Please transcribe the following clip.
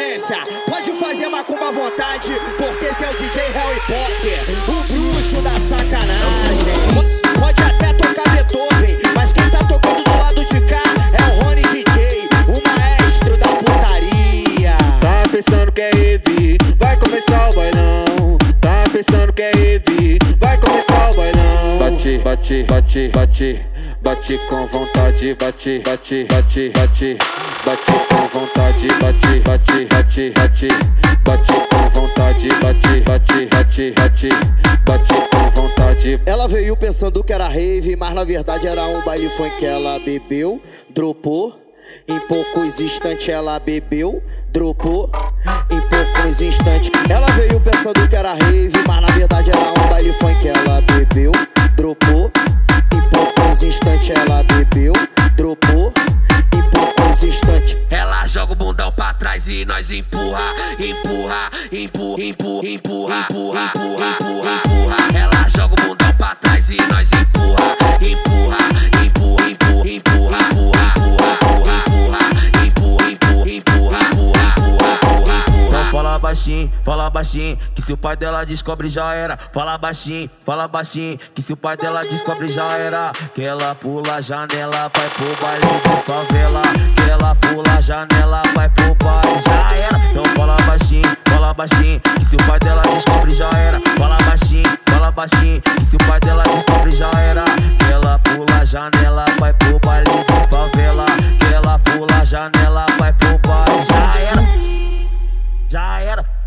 sequência. Pode fazer macumba à vontade, porque esse é o DJ Harry Potter, o bruxo da sacanagem. Pode até tocar Beethoven, mas quem tá tocando do lado de cá é o Rony DJ, o maestro da putaria. Tá pensando que é heavy, vai começar o bailão. Tá pensando que é heavy, vai começar o bailão. Bate, bate, bate, bate, bate com vontade, bate, bate, bate, bate, bate com vontade, bate, bate, bate, bate, bate com vontade, bate, bate, bate, bate, bate com vontade. Ela veio pensando que era rave, mas na verdade era um baile funk que ela bebeu, dropou. Em poucos instantes ela bebeu, dropou. Em poucos instantes ela veio pensando que era rave, mas na verdade era um baile funk que ela bebeu, dropou. Em poucos instantes ela bebeu, dropou. Em poucos instantes ela joga o bundão pra trás e nós empurra, empurra, empurra, empurra, empurra, empurra, empurra, empurra. Ela joga o bundão pra trás e nós empurra, empurra, empurra, empurra, empurra, empurra, fala baixinho, que se o pai dela descobre já era. Fala baixinho, que se o pai dela descobre já era. Que ela pula a janela, vai pro baile de favela. Que ela pula a janela, vai pro baile, já era. Então fala baixinho, que se o pai dela descobre já era. Fala baixinho, que se o pai dela descobre já era. Que ela pula a janela, vai pro baile de favela. Que ela pula a janela, vai pro baile, já era. Já era.